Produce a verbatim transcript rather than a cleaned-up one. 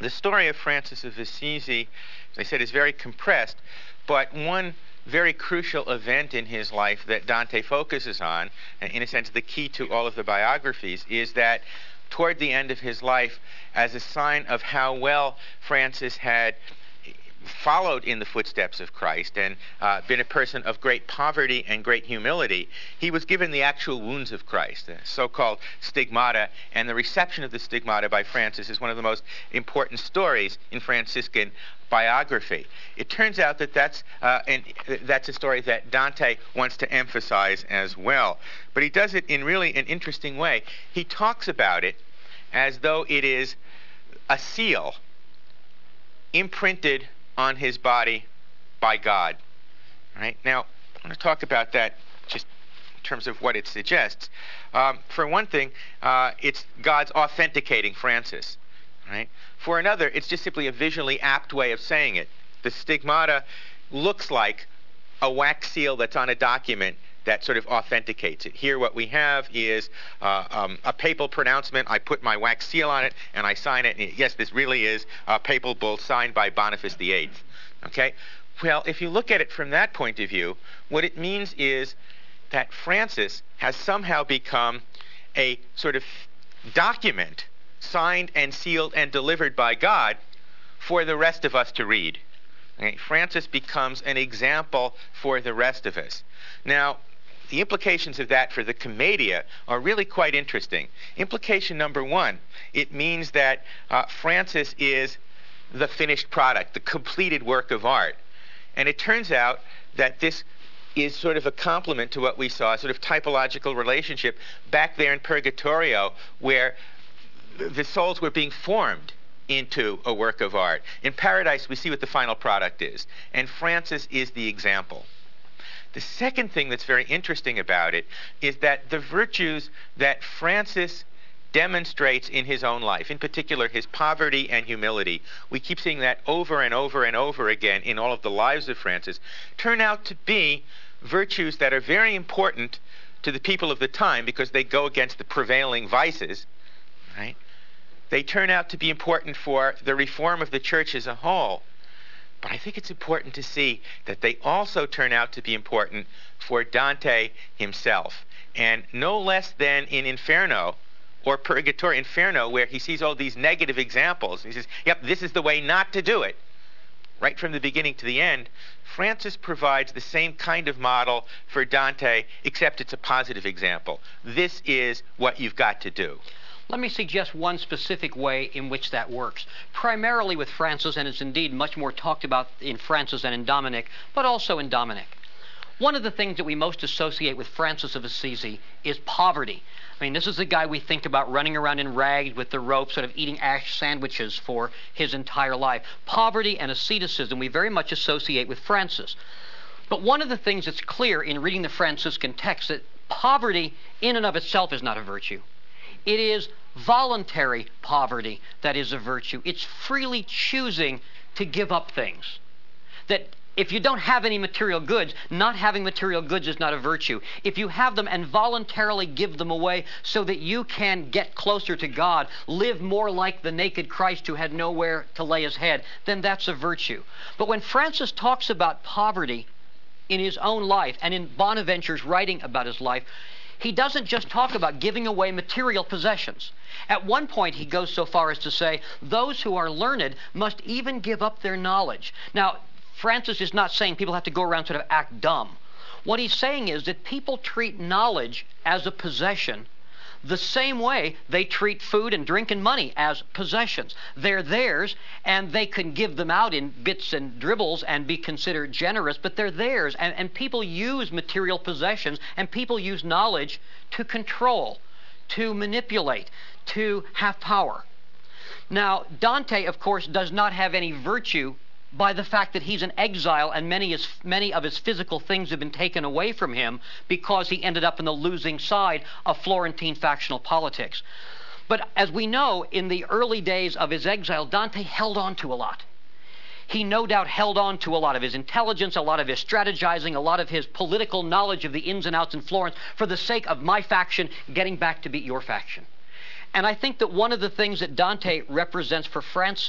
The story of Francis of Assisi, as I said, is very compressed, but one very crucial event in his life that Dante focuses on, and in a sense the key to all of the biographies, is that toward the end of his life, as a sign of how well Francis had followed in the footsteps of Christ and uh, been a person of great poverty and great humility, he was given the actual wounds of Christ, the so-called stigmata, and the reception of the stigmata by Francis is one of the most important stories in Franciscan biography. It turns out that that's, uh, and that's a story that Dante wants to emphasize as well. But he does it in really an interesting way. He talks about it as though it is a seal imprinted on his body by God. Right? Now, I want to talk about that just in terms of what it suggests. Um, for one thing, uh, it's God's authenticating Francis. Right? For another, it's just simply a visually apt way of saying it. The stigmata looks like a wax seal that's on a document that sort of authenticates it. Here what we have is uh, um, a papal pronouncement. I put my wax seal on it and I sign it. And yes, this really is a papal bull signed by Boniface the eighth. Okay? Well, if you look at it from that point of view, what it means is that Francis has somehow become a sort of document signed and sealed and delivered by God for the rest of us to read. Okay? Francis becomes an example for the rest of us. Now, the implications of that for the Commedia are really quite interesting. Implication number one, it means that uh, Francis is the finished product, the completed work of art. And it turns out that this is sort of a complement to what we saw, a sort of typological relationship back there in Purgatorio, where the souls were being formed into a work of art. In Paradise, we see what the final product is, and Francis is the example. The second thing that's very interesting about it is that the virtues that Francis demonstrates in his own life, in particular his poverty and humility, we keep seeing that over and over and over again in all of the lives of Francis, turn out to be virtues that are very important to the people of the time because they go against the prevailing vices. Right? They turn out to be important for the reform of the church as a whole. But I think it's important to see that they also turn out to be important for Dante himself. And no less than in Inferno or Purgatorio, Inferno, where he sees all these negative examples. He says, yep, this is the way not to do it. Right from the beginning to the end, Francis provides the same kind of model for Dante, except it's a positive example. This is what you've got to do. Let me suggest one specific way in which that works, primarily with Francis, and it's indeed much more talked about in Francis than in Dominic, but also in Dominic. One of the things that we most associate with Francis of Assisi is poverty. I mean, this is the guy we think about running around in rags with the rope, sort of eating ash sandwiches for his entire life. Poverty and asceticism we very much associate with Francis. But one of the things that's clear in reading the Franciscan text that poverty in and of itself is not a virtue. It is voluntary poverty that is a virtue. It's freely choosing to give up things. That if you don't have any material goods, not having material goods is not a virtue. If you have them and voluntarily give them away so that you can get closer to God, live more like the naked Christ who had nowhere to lay his head, then that's a virtue. But when Francis talks about poverty in his own life and in Bonaventure's writing about his life, he doesn't just talk about giving away material possessions. At one point, he goes so far as to say, those who are learned must even give up their knowledge. Now, Francis is not saying people have to go around sort of act dumb. What he's saying is that people treat knowledge as a possession the same way they treat food and drink and money as possessions. They're theirs, and they can give them out in bits and dribbles and be considered generous, but they're theirs, and, and people use material possessions, and people use knowledge to control, to manipulate, to have power. Now, Dante, of course, does not have any virtue by the fact that he's in exile and many, his, many of his physical things have been taken away from him because he ended up in the losing side of Florentine factional politics. But as we know, in the early days of his exile, Dante held on to a lot. He no doubt held on to a lot of his intelligence, a lot of his strategizing, a lot of his political knowledge of the ins and outs in Florence for the sake of my faction getting back to beat your faction. And I think that one of the things that Dante represents for Francis